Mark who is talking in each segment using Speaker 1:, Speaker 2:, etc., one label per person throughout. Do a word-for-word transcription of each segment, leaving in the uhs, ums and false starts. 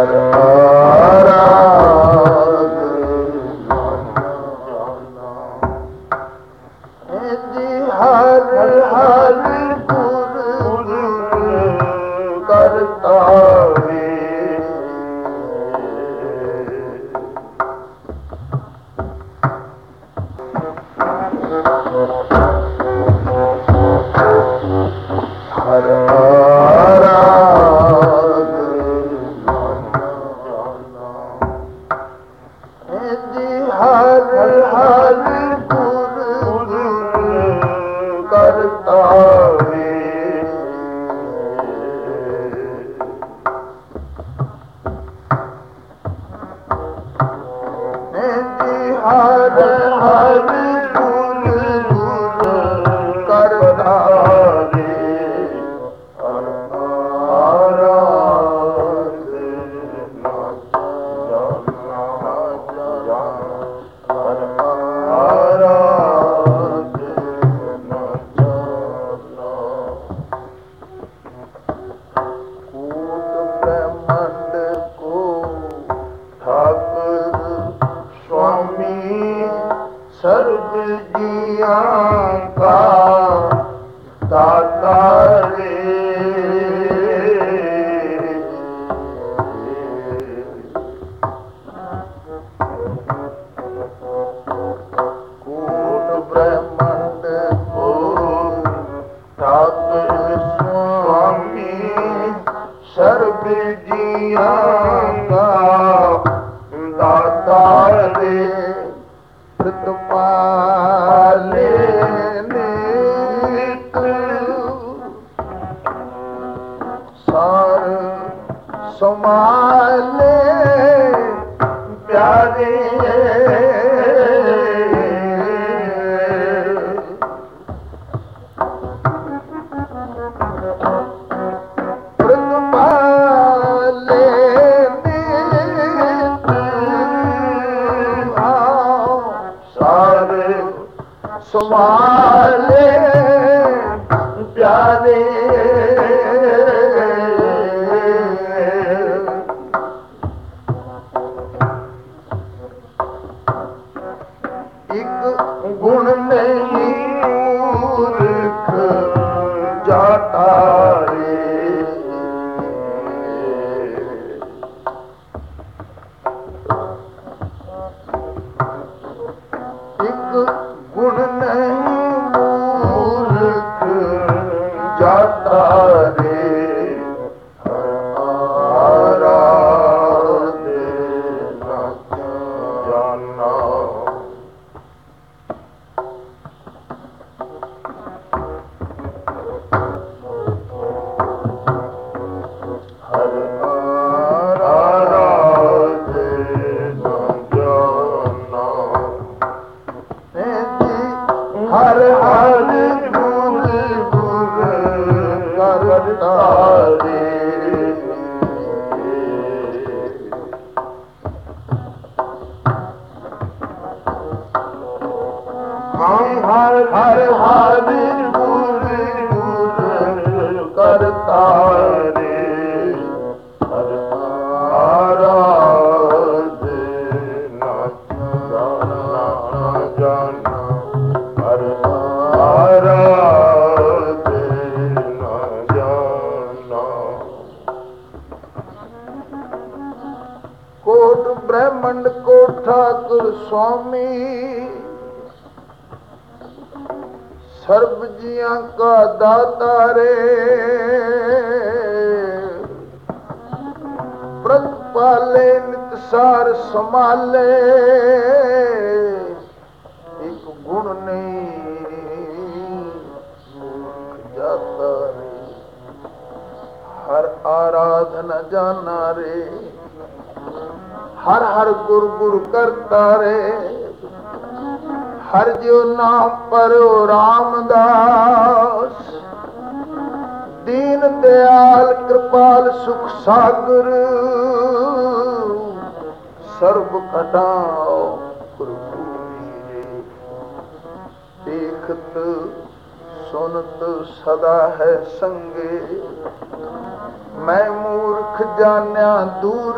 Speaker 1: ਸਦਾ ਹੈ ਸੰਗੇ। ਮੈਂ ਮੂਰਖ ਜਾਣਿਆ ਦੂਰੀ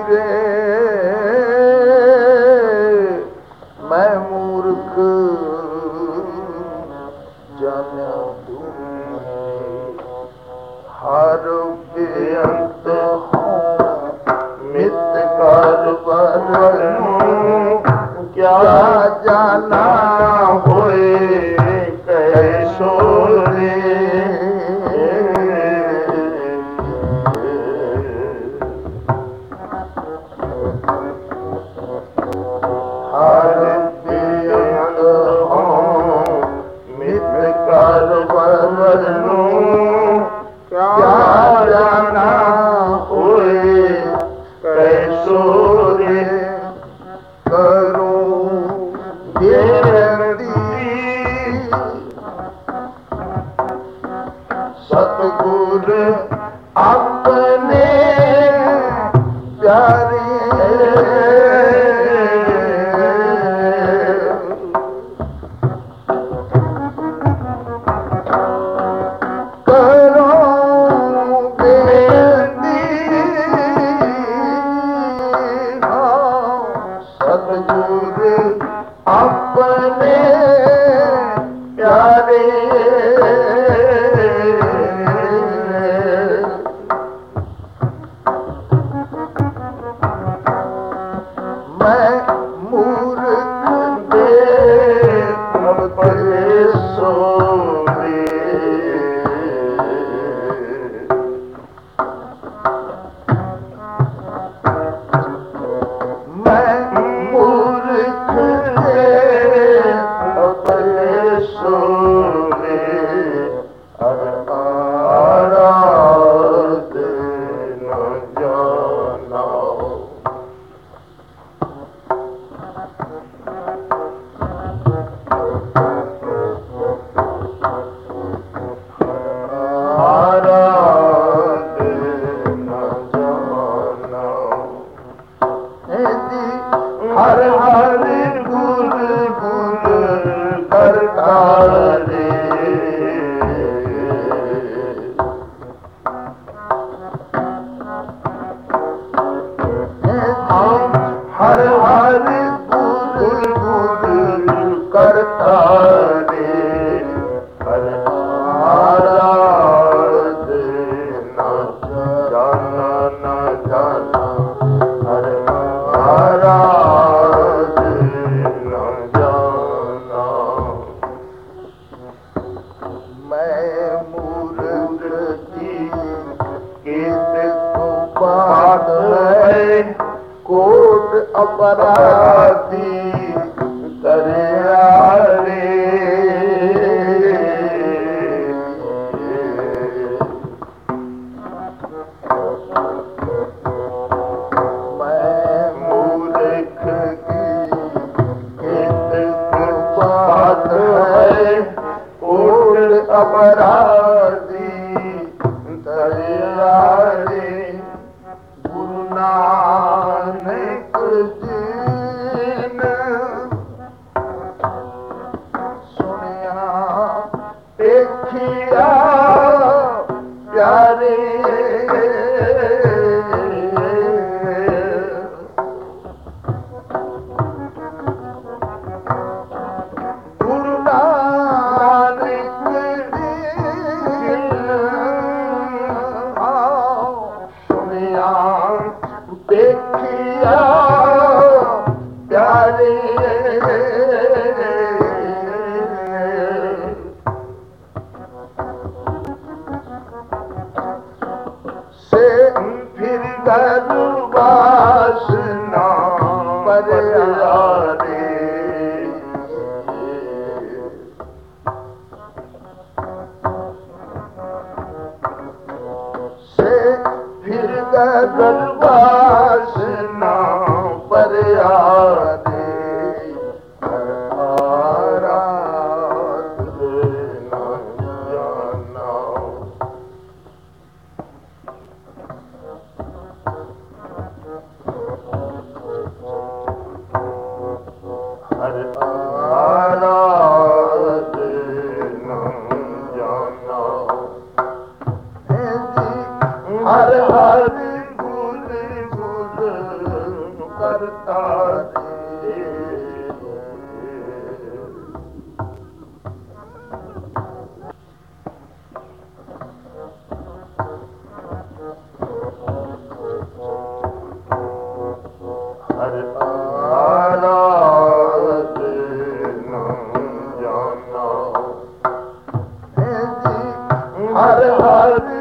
Speaker 1: रे मैं मूर्ख जाना तुम्हें हर बेअंत मित कर क्या जाना होए कैसो रे हर बेअंत मित कर क्या जाना होए कैसो रे करूं बेनती सतगुर अपने प्यारे अपने प्यारे मैं मूर्ख दे सो हर हर गुर गुर करता रे हर हर गुर गुर करता रे हर आराध न जाना न जाना हर आराध न जाना मैं मूर्ख की कित को बात है कोट अपराधी करे रे मैं मूर्ख की कित बात है कोट अपराधी करे रे गुरु नानक जी ने सुनिया देखिया प्यारे गुरु नानक जी सुनिया देखिया प्यारे से फिर गर्वासना पर यारे से फिर गर्वासना पर यारे आराध न जाना हर आराध न जाना हर हर गुर गुर ਕਰਤਾ ਦੇ ਹਰ ਆਲਾ ਦੇ ਨਾਮ ਜਾਨਾ ਹਰ ਹਰ